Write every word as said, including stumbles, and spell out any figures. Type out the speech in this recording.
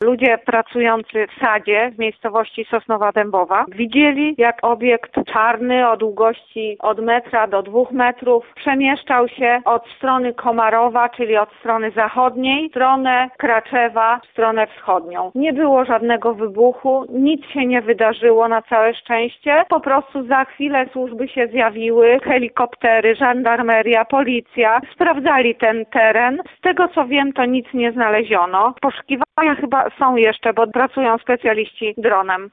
Ludzie pracujący w sadzie w miejscowości Sosnowa Dębowa widzieli, jak obiekt czarny o długości od metra do dwóch metrów przemieszczał się od strony Komarowa, czyli od strony zachodniej, w stronę Kraczewa, w stronę wschodnią. Nie było żadnego wybuchu, nic się nie wydarzyło na całe szczęście. Po prostu za chwilę służby się zjawiły, helikoptery, żandarmeria, policja. Sprawdzali ten teren. Z tego co wiem, to nic nie znaleziono. Poszukiwania chyba są jeszcze, bo pracują specjaliści dronem.